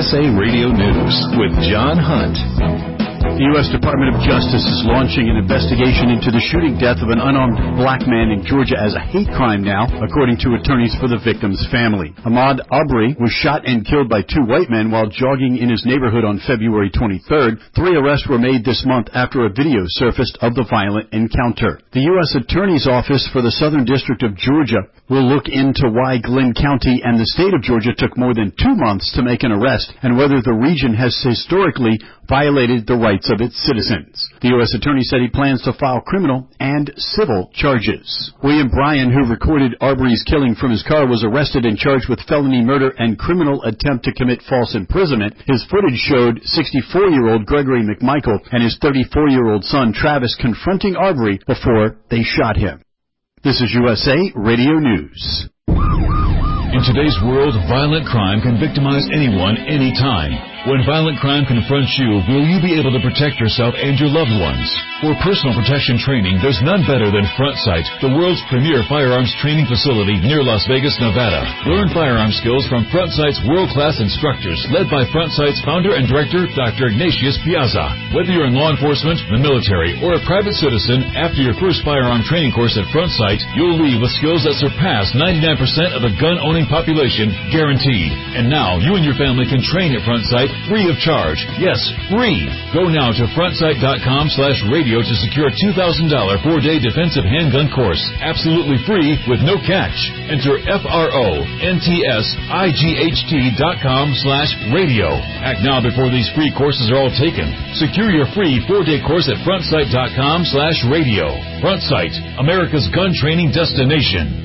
USA Radio News with John Hunt. The U.S. Department of Justice is launching an investigation into the shooting death of an unarmed black man in Georgia as a hate crime now, according to attorneys for the victim's family. Ahmaud Arbery was shot and killed by two white men while jogging in his neighborhood on February 23rd. 3 arrests were made this month after a video surfaced of the violent encounter. The U.S. Attorney's Office for the Southern District of Georgia will look into why Glynn County and the state of Georgia took more than 2 months to make an arrest and whether the region has historically violated the rights of its citizens. The U.S. Attorney said he plans to file criminal and civil charges. William Bryan, who recorded Arbery's killing from his car, was arrested and charged with felony murder and criminal attempt to commit false imprisonment. His footage showed 64-year-old Gregory McMichael and his 34-year-old son Travis confronting Arbery before they shot him. This is USA Radio News. In today's world, violent crime can victimize anyone, anytime. When violent crime confronts you, will you be able to protect yourself and your loved ones? For personal protection training, there's none better than Front Sight, the world's premier firearms training facility near Las Vegas, Nevada. Learn firearm skills from Front Sight's world-class instructors, led by Front Sight's founder and director, Dr. Ignatius Piazza. Whether you're in law enforcement, the military, or a private citizen, after your first firearm training course at Front Sight, you'll leave with skills that surpass 99% of the gun-owning population, guaranteed. And now, you and your family can train at Front Sight free of charge. Yes, free. Go now to frontsight.com/radio to secure a $2,000 4-day defensive handgun course. Absolutely free with no catch. Enter FRONTSIGHT.com/radio. Act now before these free courses are all taken. Secure your free 4-day course at frontsight.com/radio. Front Sight, America's gun training destination.